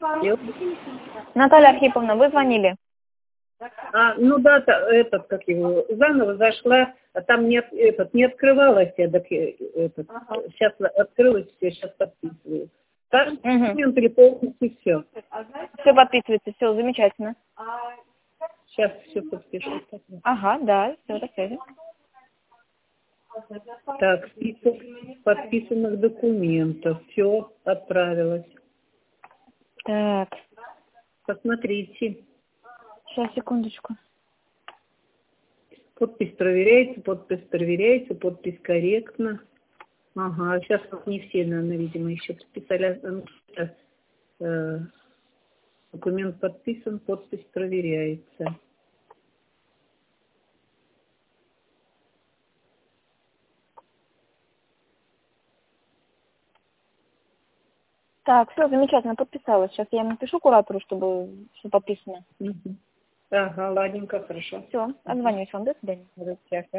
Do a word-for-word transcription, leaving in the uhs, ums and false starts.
Наталья Архиповна, вы звонили? А, ну да, та- этот, как его, заново зашла, а там нет, этот, не открывалось, я так, э, этот, сейчас открылось все, сейчас подписываю. Каждый Угу. документ или полностью все. Все подписывается, все замечательно. Сейчас все подпишу. Ага, да, все, до связи. Так, список подписанных документов, все отправилось. Так, Посмотрите. сейчас, секундочку. Подпись проверяется, подпись проверяется, подпись корректна. Ага, сейчас вот не все, наверное, видимо, еще подписали. Ну, сейчас, э, документ подписан, подпись проверяется. Так, все, замечательно, подписалась. Сейчас я напишу куратору, чтобы все подписано. Мгм. Ага, ладненько, хорошо. Все, отзвонюсь вам, до свидания. Здравствуйте.